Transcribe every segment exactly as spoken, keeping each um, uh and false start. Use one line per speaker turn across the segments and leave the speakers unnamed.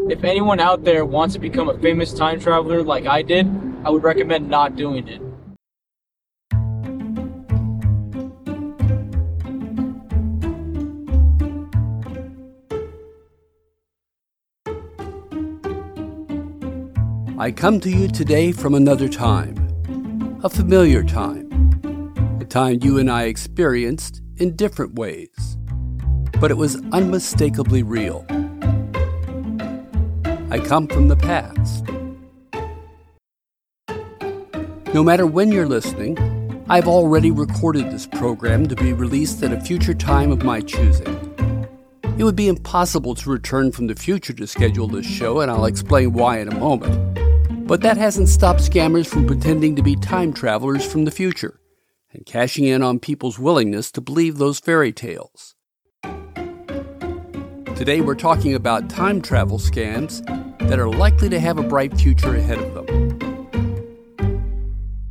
If anyone out there wants to become a famous time traveler like I did, I would recommend not doing it.
I come to you today from another time, a familiar time, a time you and I experienced in different ways, but it was unmistakably real. I come from the past. No matter when you're listening, I've already recorded this program to be released at a future time of my choosing. It would be impossible to return from the future to schedule this show, and I'll explain why in a moment. But that hasn't stopped scammers from pretending to be time travelers from the future and cashing in on people's willingness to believe those fairy tales. Today we're talking about time travel scams that are likely to have a bright future ahead of them.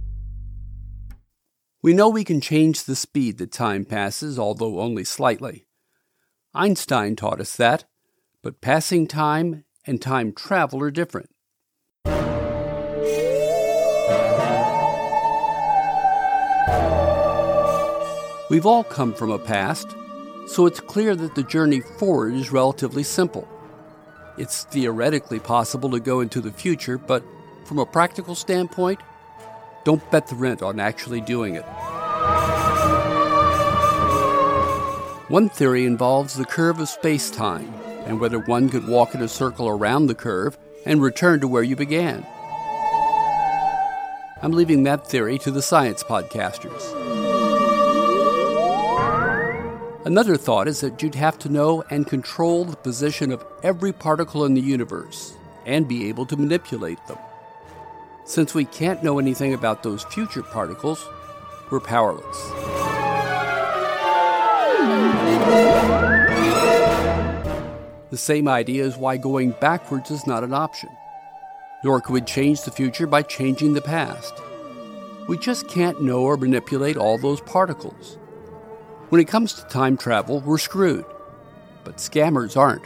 We know we can change the speed that time passes, although only slightly. Einstein taught us that, but passing time and time travel are different. We've all come from a past, so it's clear that the journey forward is relatively simple. It's theoretically possible to go into the future, but from a practical standpoint, don't bet the rent on actually doing it. One theory involves the curve of space-time, and whether one could walk in a circle around the curve and return to where you began. I'm leaving that theory to the science podcasters. Another thought is that you'd have to know and control the position of every particle in the universe and be able to manipulate them. Since we can't know anything about those future particles, we're powerless. The same idea is why going backwards is not an option. Nor could we change the future by changing the past. We just can't know or manipulate all those particles. When it comes to time travel, we're screwed. But scammers aren't.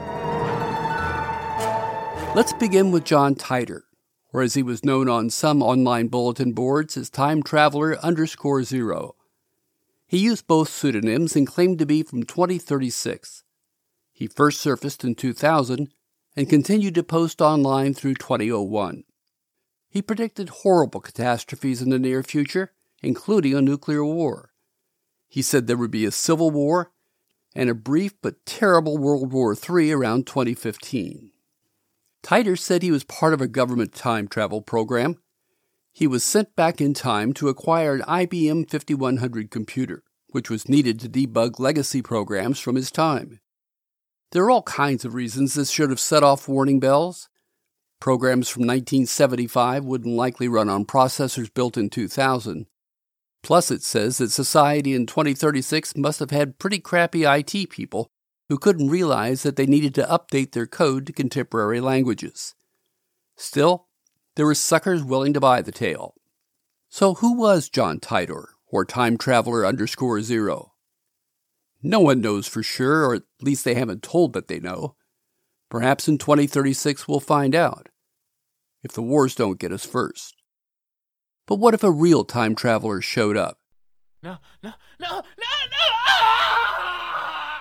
Let's begin with John Titor, or as he was known on some online bulletin boards as Time Traveler underscore zero. He used both pseudonyms and claimed to be from twenty thirty-six. He first surfaced in two thousand and continued to post online through twenty oh one. He predicted horrible catastrophes in the near future, including a nuclear war. He said there would be a civil war and a brief but terrible World War Three around twenty fifteen. Titor said he was part of a government time travel program. He was sent back in time to acquire an I B M fifty-one hundred computer, which was needed to debug legacy programs from his time. There are all kinds of reasons this should have set off warning bells. Programs from nineteen seventy-five wouldn't likely run on processors built in two thousand. Plus, it says that society in twenty thirty-six must have had pretty crappy I T people who couldn't realize that they needed to update their code to contemporary languages. Still, there were suckers willing to buy the tale. So who was John Titor, or Time Traveler underscore zero? No one knows for sure, or at least they haven't told that they know. Perhaps in twenty thirty-six we'll find out, if the wars don't get us first. But what if a real time traveler showed up?
No, no, no, no, no! Ah!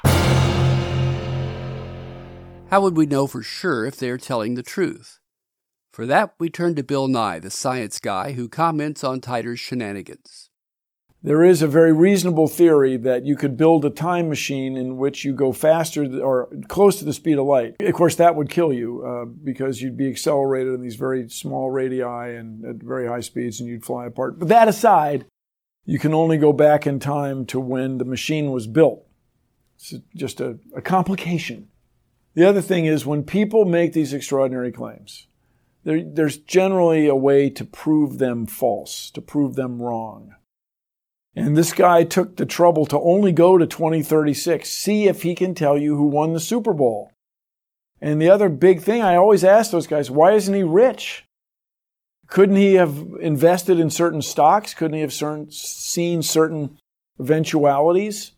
How would we know for sure if they're telling the truth? For that, we turn to Bill Nye, the science guy who comments on Titor's shenanigans.
There is a very reasonable theory that you could build a time machine in which you go faster or close to the speed of light. Of course, that would kill you uh, because you'd be accelerated in these very small radii and at very high speeds and you'd fly apart. But that aside, you can only go back in time to when the machine was built. It's just a, a complication. The other thing is when people make these extraordinary claims, there, there's generally a way to prove them false, to prove them wrong. And this guy took the trouble to only go to twenty thirty-six, see if he can tell you who won the Super Bowl. And the other big thing, I always ask those guys, why isn't he rich? Couldn't he have invested in certain stocks? Couldn't he have certain, seen certain eventualities?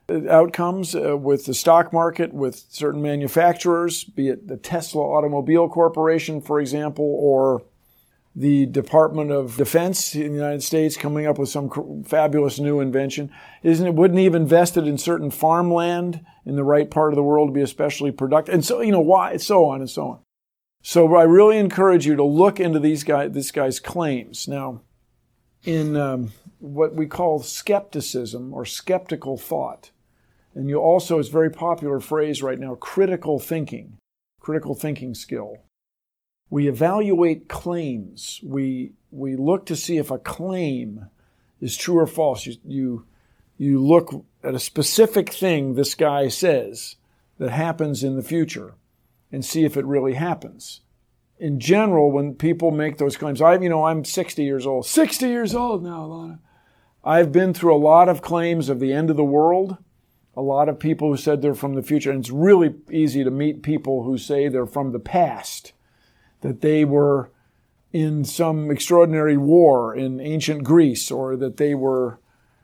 outcomes uh, with the stock market, with certain manufacturers, be it the Tesla Automobile Corporation, for example, or the Department of Defense in the United States coming up with some cr- fabulous new invention. Isn't it? Wouldn't he have invested in certain farmland in the right part of the world to be especially productive? And so, you know, why? So on and so on. So I really encourage you to look into these guy, this guy's claims. Now, in um, what we call skepticism or skeptical thought, and you also, it's a very popular phrase right now, critical thinking, critical thinking skill. We evaluate claims. We we look to see if a claim is true or false. You, you, you look at a specific thing this guy says that happens in the future and see if it really happens. In general, when people make those claims, I, you know, I'm sixty years old. sixty years old now, Lana. I've been through a lot of claims of the end of the world. A lot of people who said they're from the future. And it's really easy to meet people who say they're from the past, that they were in some extraordinary war in ancient Greece, or that they were,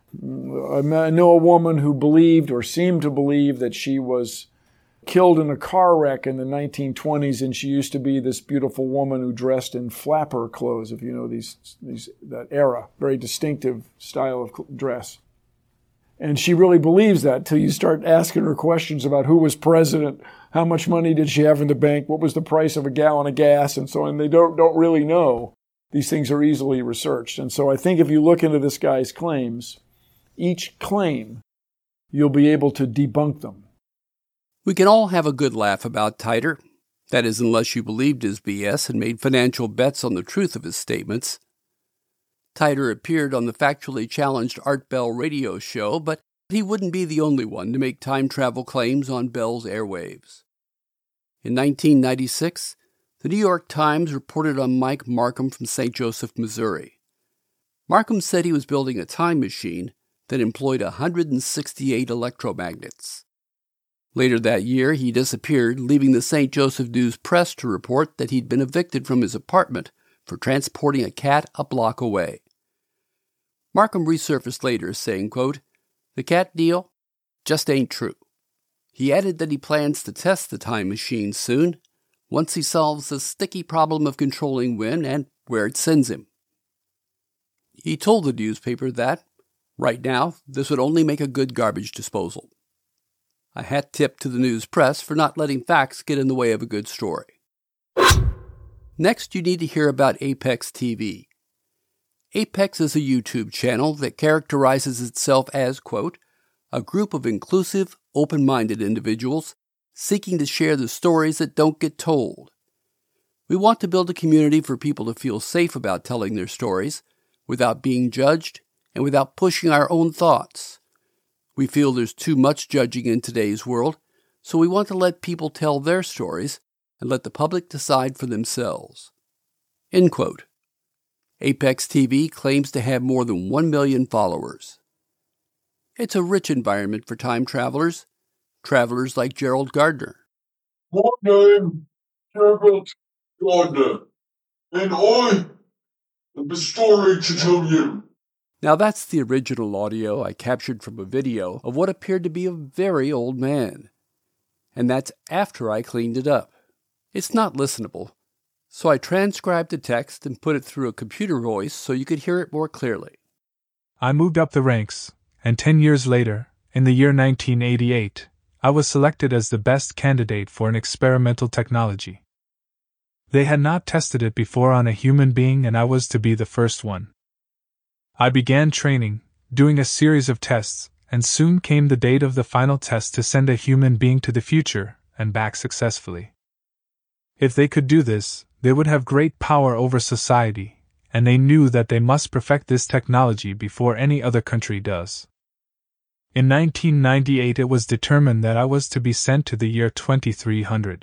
I know a woman who believed or seemed to believe that she was killed in a car wreck in the nineteen twenties, and she used to be this beautiful woman who dressed in flapper clothes, if you know these, these that era, very distinctive style of dress. And she really believes that till you start asking her questions about who was president, how much money did she have in the bank, what was the price of a gallon of gas, and so on. They don't, don't really know. These things are easily researched. And so I think if you look into this guy's claims, each claim, you'll be able to debunk them.
We can all have a good laugh about Titer. That is, unless you believed his B S and made financial bets on the truth of his statements. Titer appeared on the factually challenged Art Bell radio show, but he wouldn't be the only one to make time travel claims on Bell's airwaves. In nineteen ninety-six, the New York Times reported on Mike Markham from Saint Joseph, Missouri. Markham said he was building a time machine that employed one hundred sixty-eight electromagnets. Later that year, he disappeared, leaving the Saint Joseph News-Press to report that he'd been evicted from his apartment for transporting a cat a block away. Markham resurfaced later, saying, quote, "The cat deal just ain't true." He added that he plans to test the time machine soon, once he solves the sticky problem of controlling when and where it sends him. He told the newspaper that, right now, this would only make a good garbage disposal. A hat tip to the news press for not letting facts get in the way of a good story. Next, you need to hear about Apex T V. Apex is a YouTube channel that characterizes itself as, quote, "a group of inclusive, open-minded individuals seeking to share the stories that don't get told." We want to build a community for people to feel safe about telling their stories, without being judged and without pushing our own thoughts. We feel there's too much judging in today's world, so we want to let people tell their stories and let the public decide for themselves. End quote. Apex T V claims to have more than one million followers. It's a rich environment for time travelers, travelers like Gerald Gardner.
My name is Gerald Gardner, and I have a story to tell you.
Now that's the original audio I captured from a video of what appeared to be a very old man. And that's after I cleaned it up. It's not listenable, so I transcribed the text and put it through a computer voice so you could hear it more clearly.
I moved up the ranks, and ten years later, in the year nineteen eighty-eight, I was selected as the best candidate for an experimental technology. They had not tested it before on a human being, and I was to be the first one. I began training, doing a series of tests, and soon came the date of the final test to send a human being to the future and back successfully. If they could do this, they would have great power over society, and they knew that they must perfect this technology before any other country does. In nineteen ninety-eight it was determined that I was to be sent to the year twenty-three hundred.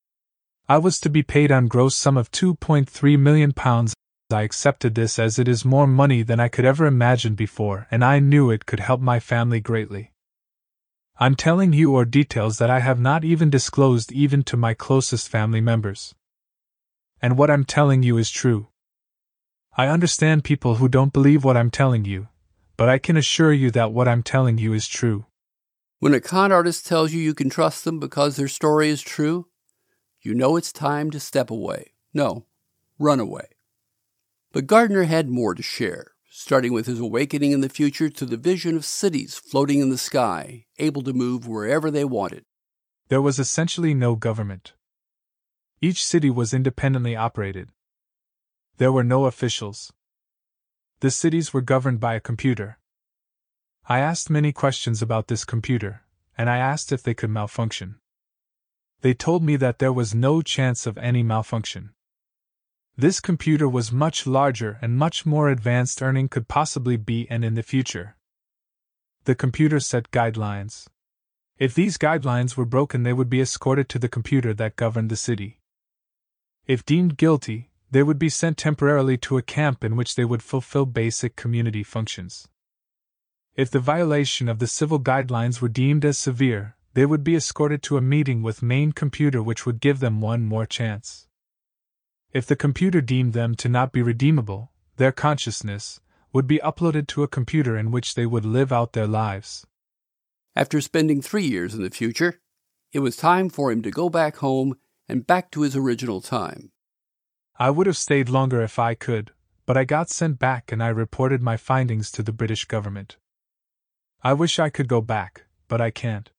I was to be paid on gross sum of two point three million pounds. I accepted this as it is more money than I could ever imagine before, and I knew it could help my family greatly. I'm telling you or details that I have not even disclosed even to my closest family members. And what I'm telling you is true. I understand people who don't believe what I'm telling you, but I can assure you that what I'm telling you is true.
When a con artist tells you you can trust them because their story is true, you know it's time to step away. No, run away. But Gardner had more to share, starting with his awakening in the future to the vision of cities floating in the sky, able to move wherever they wanted.
There was essentially no government. Each city was independently operated. There were no officials. The cities were governed by a computer. I asked many questions about this computer, and I asked if they could malfunction. They told me that there was no chance of any malfunction. This computer was much larger and much more advanced than Earning could possibly be and in the future. The computer set guidelines. If these guidelines were broken, they would be escorted to the computer that governed the city. If deemed guilty, they would be sent temporarily to a camp in which they would fulfill basic community functions. If the violation of the civil guidelines were deemed as severe, they would be escorted to a meeting with main computer which would give them one more chance. If the computer deemed them to not be redeemable, their consciousness would be uploaded to a computer in which they would live out their lives.
After spending three years in the future, it was time for him to go back home and back to his original time.
I would have stayed longer if I could, but I got sent back and I reported my findings to the British government. I wish I could go back, but I can't.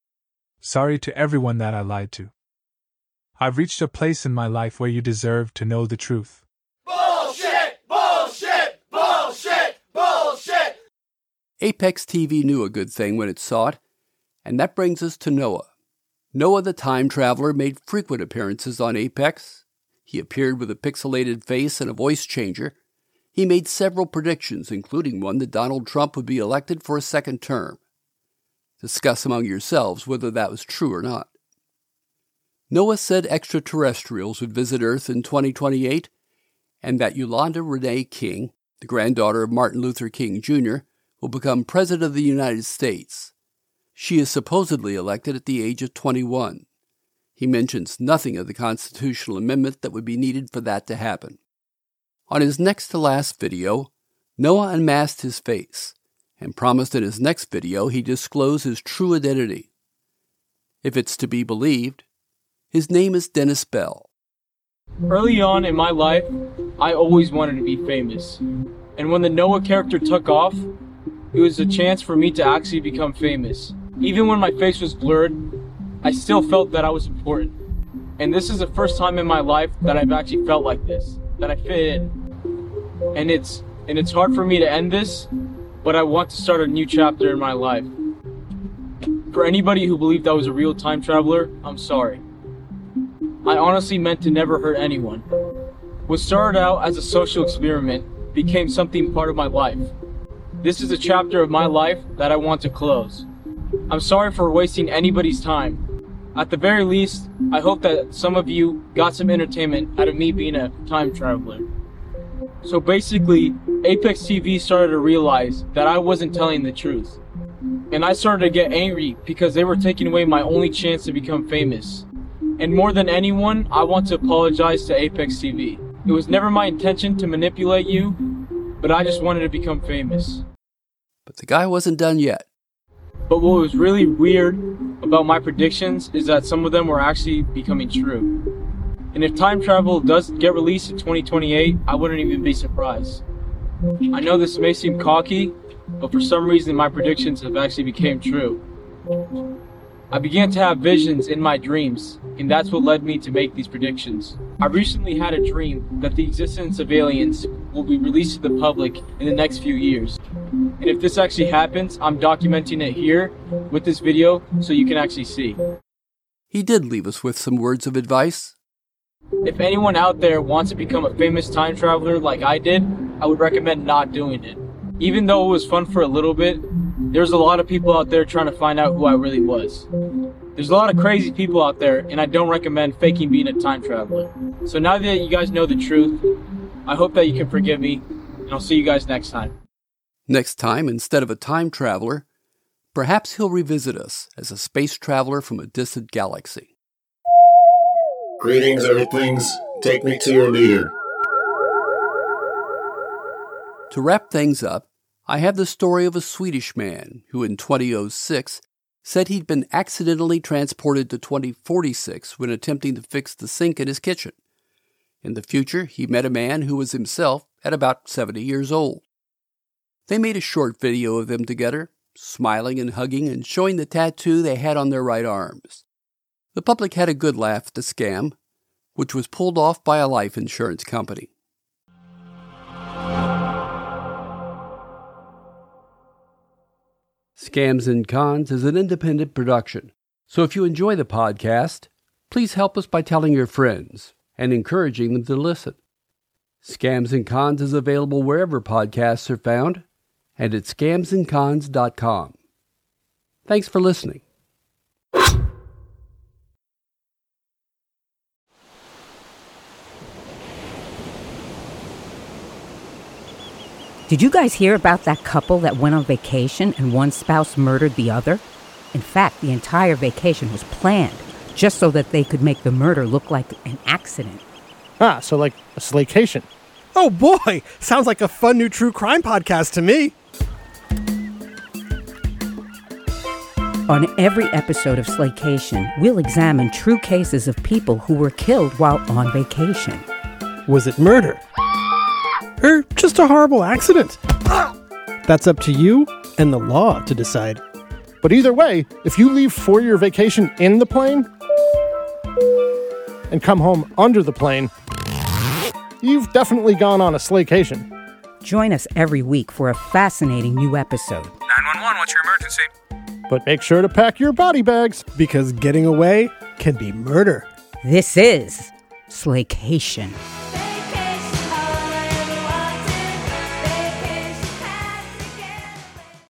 Sorry to everyone that I lied to. I've reached a place in my life where you deserve to know the truth.
Bullshit! Bullshit! Bullshit! Bullshit!
Apex T V knew a good thing when it saw it, and that brings us to Noah. Noah the Time Traveler made frequent appearances on Apex. He appeared with a pixelated face and a voice changer. He made several predictions, including one that Donald Trump would be elected for a second term. Discuss among yourselves whether that was true or not. Noah said extraterrestrials would visit Earth in twenty twenty-eight, and that Yolanda Renee King, the granddaughter of Martin Luther King Junior, will become President of the United States. She is supposedly elected at the age of twenty-one. He mentions nothing of the constitutional amendment that would be needed for that to happen. On his next-to-last video, Noah unmasked his face and promised in his next video he'd disclose his true identity. If it's to be believed, his name is Dennis Bell.
Early on in my life, I always wanted to be famous. And when the Noah character took off, it was a chance for me to actually become famous. Even when my face was blurred, I still felt that I was important. And this is the first time in my life that I've actually felt like this, that I fit in. And it's and it's hard for me to end this, but I want to start a new chapter in my life. For anybody who believed I was a real time traveler, I'm sorry. I honestly meant to never hurt anyone. What started out as a social experiment became something part of my life. This is a chapter of my life that I want to close. I'm sorry for wasting anybody's time. At the very least, I hope that some of you got some entertainment out of me being a time traveler. So basically, Apex T V started to realize that I wasn't telling the truth. And I started to get angry because they were taking away my only chance to become famous. And more than anyone, I want to apologize to Apex T V. It was never my intention to manipulate you, but I just wanted to become famous.
But the guy wasn't done yet.
But what was really weird about my predictions is that some of them were actually becoming true. And if time travel does get released in twenty twenty-eight, I wouldn't even be surprised. I know this may seem cocky, but for some reason my predictions have actually become true. I began to have visions in my dreams, and that's what led me to make these predictions. I recently had a dream that the existence of aliens will be released to the public in the next few years. And if this actually happens, I'm documenting it here with this video so you can actually see.
He did leave us with some words of advice.
If anyone out there wants to become a famous time traveler like I did, I would recommend not doing it. Even though it was fun for a little bit, there's a lot of people out there trying to find out who I really was. There's a lot of crazy people out there, and I don't recommend faking being a time traveler. So now that you guys know the truth, I hope that you can forgive me, and I'll see you guys next time.
Next time, instead of a time traveler, perhaps he'll revisit us as a space traveler from a distant galaxy.
Greetings, Earthlings. Take me to your leader.
To wrap things up, I have the story of a Swedish man who in two thousand six said he'd been accidentally transported to twenty forty-six when attempting to fix the sink in his kitchen. In the future, he met a man who was himself at about seventy years old. They made a short video of them together, smiling and hugging and showing the tattoo they had on their right arms. The public had a good laugh at the scam, which was pulled off by a life insurance company. Scams and Cons is an independent production, so if you enjoy the podcast, please help us by telling your friends and encouraging them to listen. Scams and Cons is available wherever podcasts are found and at scams and cons dot com. Thanks for listening.
Did you guys hear about that couple that went on vacation and one spouse murdered the other? In fact, the entire vacation was planned just so that they could make the murder look like an accident.
Ah, so like a slaycation.
Oh boy, sounds like a fun new true crime podcast to me.
On every episode of Slaycation, we'll examine true cases of people who were killed while on vacation.
Was it murder? Or just a horrible accident? That's up to you and the law to decide.
But either way, if you leave for your vacation in the plane and come home under the plane, you've definitely gone on a slaycation.
Join us every week for a fascinating new episode.
nine one one, what's your emergency?
But make sure to pack your body bags.
Because getting away can be murder.
This is Slaycation.